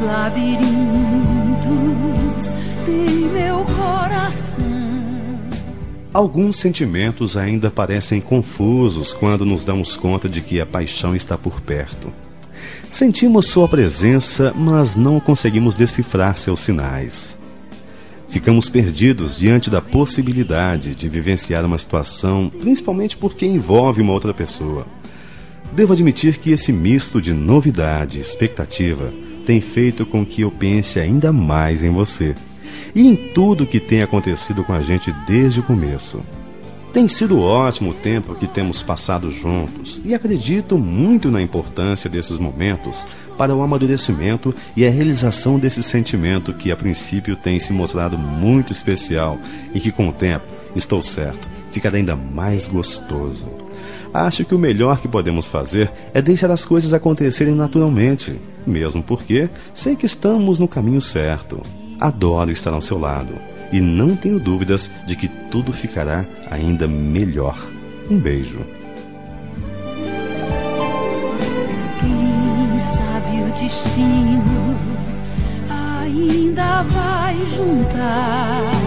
labirintos tem meu coração. Alguns sentimentos ainda parecem confusos quando nos damos conta de que a paixão está por perto. Sentimos sua presença, mas não conseguimos decifrar seus sinais. Ficamos perdidos diante da possibilidade de vivenciar uma situação, principalmente porque envolve uma outra pessoa. Devo admitir que esse misto de novidade e expectativa tem feito com que eu pense ainda mais em você e em tudo que tem acontecido com a gente desde o começo. Tem sido ótimo o tempo que temos passado juntos e acredito muito na importância desses momentos para o amadurecimento e a realização desse sentimento que a princípio tem se mostrado muito especial e que com o tempo, estou certo, ficará ainda mais gostoso. Acho que o melhor que podemos fazer é deixar as coisas acontecerem naturalmente, mesmo porque sei que estamos no caminho certo. Adoro estar ao seu lado e não tenho dúvidas de que tudo ficará ainda melhor. Um beijo. Quem sabe o destino ainda vai juntar